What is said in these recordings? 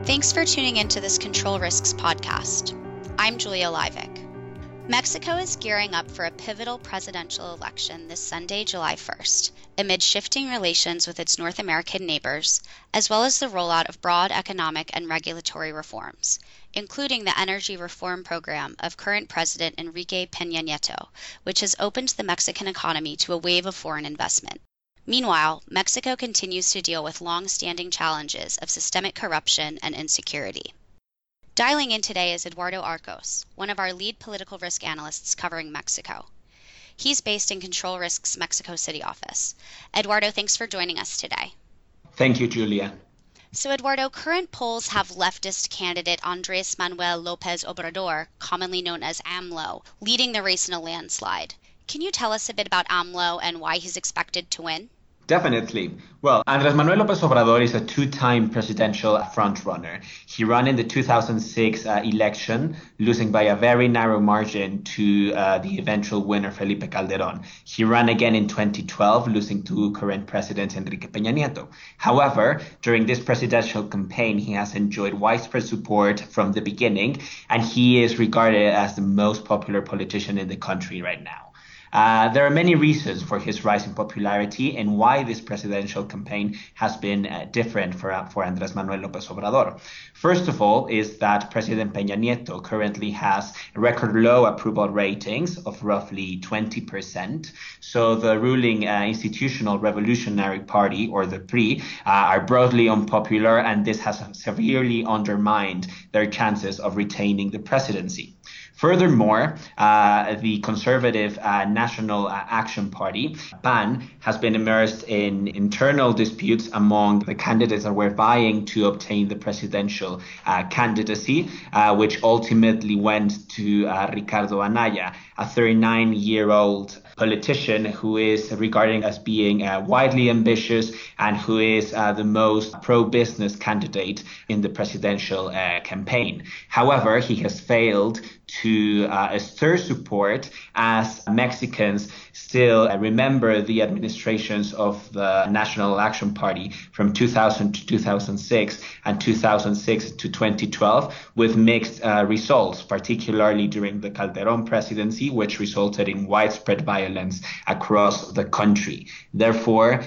Thanks for tuning into this Control Risks podcast. I'm Julia Livick. Mexico is gearing up for a pivotal presidential election this Sunday, July 1st, amid shifting relations with its North American neighbors, as well as the rollout of broad economic and regulatory reforms, including the energy reform program of current President Enrique Peña Nieto, which has opened the Mexican economy to a wave of foreign investment. Meanwhile, Mexico continues to deal with long-standing challenges of systemic corruption and insecurity. Dialing in today is Eduardo Arcos, one of our lead political risk analysts covering Mexico. He's based in Control Risks' Mexico City office. Eduardo, thanks for joining us today. Thank you, Julia. So, Eduardo, current polls have leftist candidate Andrés Manuel López Obrador, commonly known as AMLO, leading the race in a landslide. Can you tell us a bit about AMLO and why he's expected to win? Definitely. Well, Andrés Manuel López Obrador is a two-time presidential frontrunner. He ran in the 2006 election, losing by a very narrow margin to the eventual winner, Felipe Calderón. He ran again in 2012, losing to current President Enrique Peña Nieto. However, during this presidential campaign, he has enjoyed widespread support from the beginning, and he is regarded as the most popular politician in the country right now. There are many reasons for his rise in popularity and why this presidential campaign has been different for Andrés Manuel López Obrador. First of all is that President Peña Nieto currently has record low approval ratings of roughly 20%. So the ruling Institutional Revolutionary Party, or the PRI, are broadly unpopular, and this has severely undermined their chances of retaining the presidency. Furthermore, the conservative National Action Party, PAN, has been immersed in internal disputes among the candidates that were vying to obtain the presidential candidacy, which ultimately went to Ricardo Anaya, a 39-year-old politician who is regarded as being widely ambitious and who is the most pro-business candidate in the presidential campaign. However, he has failed to stir support as Mexicans still remember the administrations of the National Action Party from 2000 to 2006 and 2006 to 2012 with mixed results, particularly during the Calderón presidency, which resulted in widespread violence across the country. Therefore,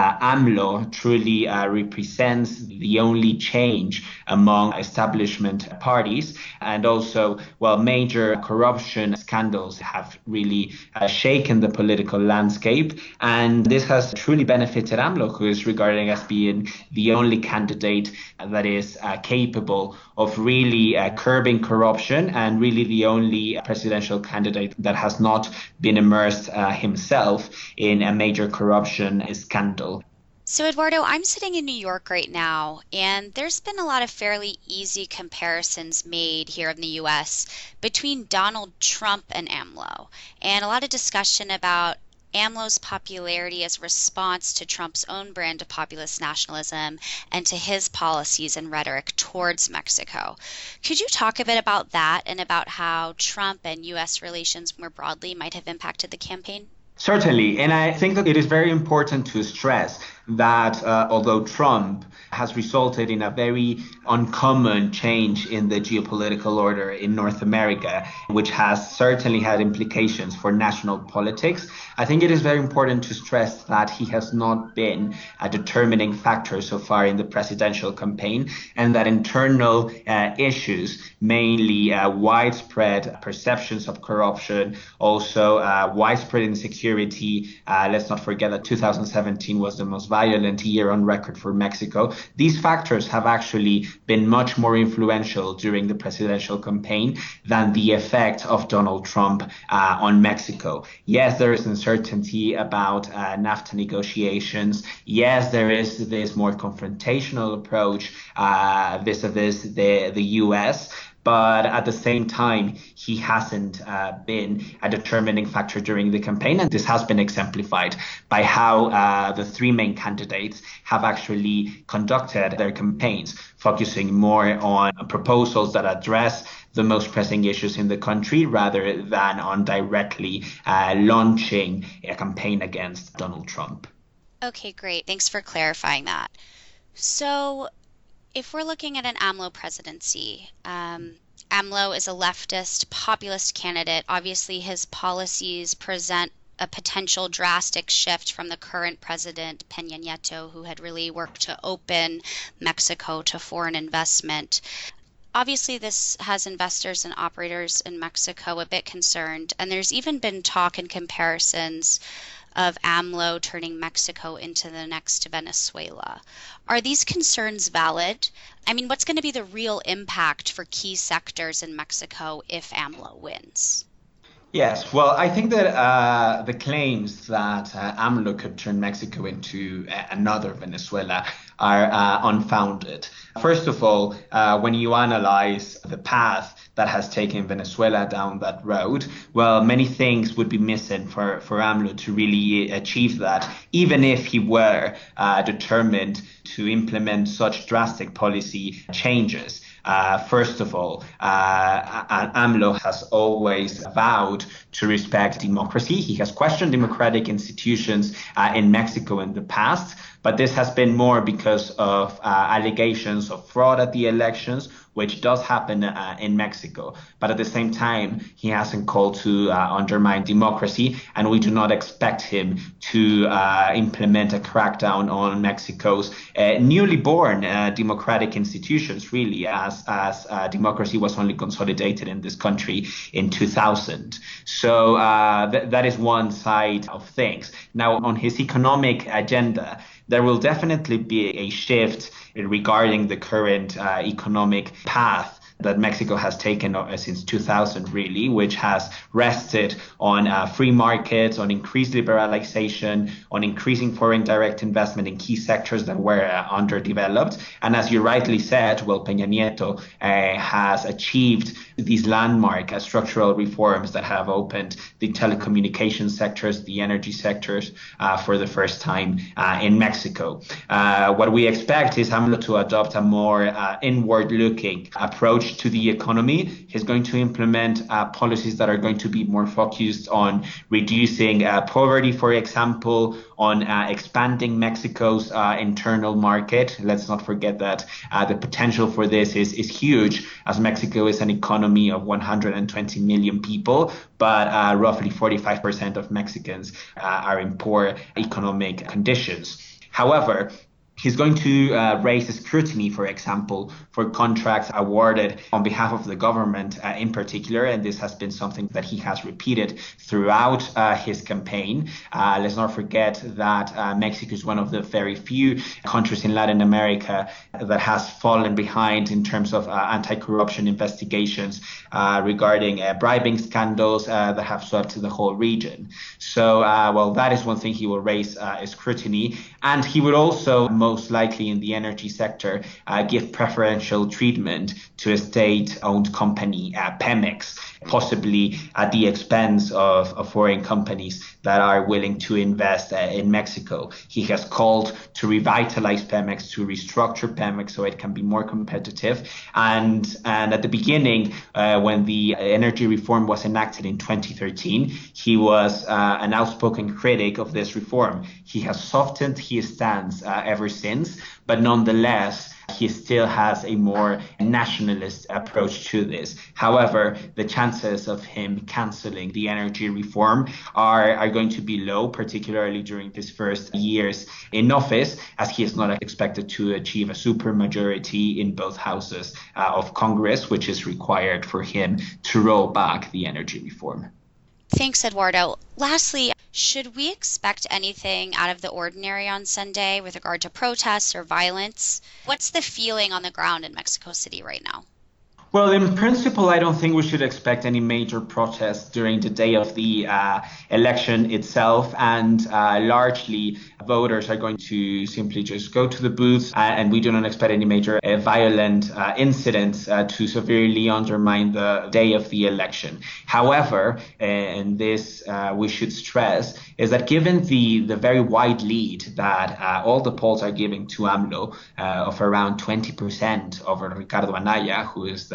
AMLO truly represents the only change among establishment parties, and also, major corruption scandals have really shaken the political landscape, and this has truly benefited AMLO, who is regarded as being the only candidate that is capable of really curbing corruption, and really the only presidential candidate that has not been immersed himself in a major corruption scandal. So, Eduardo, I'm sitting in New York right now, and there's been a lot of fairly easy comparisons made here in the U.S. between Donald Trump and AMLO, and a lot of discussion about AMLO's popularity as a response to Trump's own brand of populist nationalism and to his policies and rhetoric towards Mexico. Could you talk a bit about that and about how Trump and U.S. relations more broadly might have impacted the campaign? Certainly, and I think that it is very important to stress that although Trump has resulted in a very uncommon change in the geopolitical order in North America, which has certainly had implications for national politics, I think it is very important to stress that he has not been a determining factor so far in the presidential campaign, and that internal issues, mainly widespread perceptions of corruption, also widespread insecurity. Let's not forget that 2017 was the most violent year on record for Mexico. These factors have actually been much more influential during the presidential campaign than the effect of Donald Trump on Mexico. Yes, there is uncertainty about NAFTA negotiations. Yes, there is this more confrontational approach vis-a-vis the U.S., but at the same time, he hasn't been a determining factor during the campaign. And this has been exemplified by how the three main candidates have actually conducted their campaigns, focusing more on proposals that address the most pressing issues in the country rather than on directly launching a campaign against Donald Trump. Okay, great. Thanks for clarifying that. So, If we're looking at an AMLO presidency, AMLO is a leftist, populist candidate. Obviously, his policies present a potential drastic shift from the current president, Peña Nieto, who had really worked to open Mexico to foreign investment. Obviously, this has investors and operators in Mexico a bit concerned, and there's even been talk and comparisons of AMLO turning Mexico into the next Venezuela. Are these concerns valid? I mean, what's going to be the real impact for key sectors in Mexico if AMLO wins? Yes, well, I think that the claims that AMLO could turn Mexico into another Venezuela are unfounded. First of all, when you analyze the path that has taken Venezuela down that road, well, many things would be missing for AMLO to really achieve that, even if he were determined to implement such drastic policy changes. First of all, AMLO has always vowed to respect democracy. He has questioned democratic institutions in Mexico in the past, but this has been more because of allegations of fraud at the elections, which does happen in Mexico. But at the same time, he hasn't called to undermine democracy, and we do not expect him to implement a crackdown on Mexico's newly born democratic institutions, really, as democracy was only consolidated in this country in 2000. So that is one side of things. Now, on his economic agenda, there will definitely be a shift regarding the current economic path that Mexico has taken since 2000, really, which has rested on free markets, on increased liberalization, on increasing foreign direct investment in key sectors that were underdeveloped. And as you rightly said, well, Peña Nieto has achieved these landmark structural reforms that have opened the telecommunications sectors, the energy sectors for the first time in Mexico. What we expect is AMLO to adopt a more inward-looking approach to the economy. He's going to implement policies that are going to be more focused on reducing poverty, for example, on expanding Mexico's internal market. Let's not forget that the potential for this is huge, as Mexico is an economy of 120 million people, but roughly 45% of Mexicans are in poor economic conditions. However, he's going to raise scrutiny, for example, for contracts awarded on behalf of the government in particular, and this has been something that he has repeated throughout his campaign. Let's not forget that Mexico is one of the very few countries in Latin America that has fallen behind in terms of anti-corruption investigations regarding bribing scandals that have swept the whole region. So, well, that is one thing he will raise scrutiny, and he would also most likely in the energy sector give preferential treatment to a state-owned company, Pemex, possibly at the expense of foreign companies that are willing to invest in Mexico. He has called to revitalize Pemex, to restructure Pemex so it can be more competitive. And at the beginning, when the energy reform was enacted in 2013, he was an outspoken critic of this reform. He has softened his stance ever since, but nonetheless, he still has a more nationalist approach to this. However, the chances of him canceling the energy reform are going to be low, particularly during his first years in office, as he is not expected to achieve a supermajority in both houses of Congress, which is required for him to roll back the energy reform. Thanks, Eduardo. Lastly, should we expect anything out of the ordinary on Sunday with regard to protests or violence? What's the feeling on the ground in Mexico City right now? Well, in principle, I don't think we should expect any major protests during the day of the election itself. And largely, voters are going to simply just go to the booths. And we do not expect any major violent incidents to severely undermine the day of the election. However, and this we should stress, is that given the very wide lead that all the polls are giving to AMLO of around 20% over Ricardo Anaya, who is the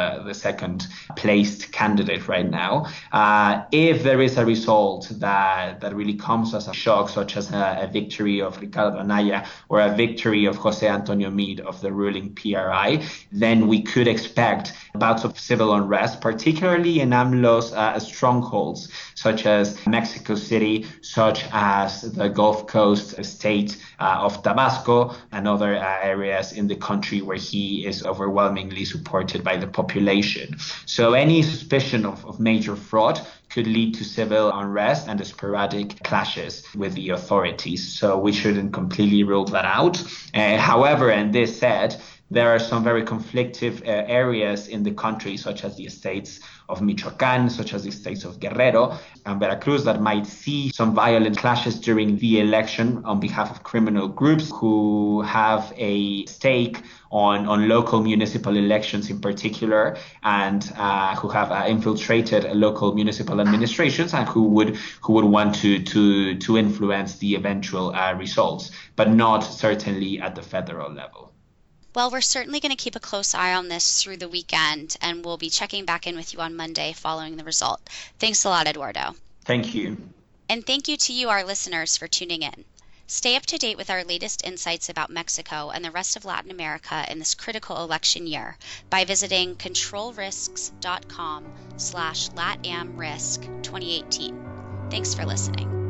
the second placed candidate right now. If there is a result that really comes as a shock, such as a victory of Ricardo Anaya or a victory of Jose Antonio Meade of the ruling PRI, then we could expect bouts of civil unrest, particularly in AMLO's strongholds, such as Mexico City, such as the Gulf Coast state of Tabasco, and other areas in the country where he is overwhelmingly supported by the population. So any suspicion of major fraud could lead to civil unrest and sporadic clashes with the authorities. So we shouldn't completely rule that out. However, and this said, there are some very conflictive areas in the country, such as the states of Michoacán, such as the states of Guerrero and Veracruz, that might see some violent clashes during the election on behalf of criminal groups who have a stake on local municipal elections in particular, and who have infiltrated local municipal administrations and who would want to influence the eventual results, but not certainly at the federal level. Well, we're certainly going to keep a close eye on this through the weekend, and we'll be checking back in with you on Monday following the result. Thanks a lot, Eduardo. Thank you. And thank you to you, our listeners, for tuning in. Stay up to date with our latest insights about Mexico and the rest of Latin America in this critical election year by visiting controlrisks.com/LatAmRisk 2018. Thanks for listening.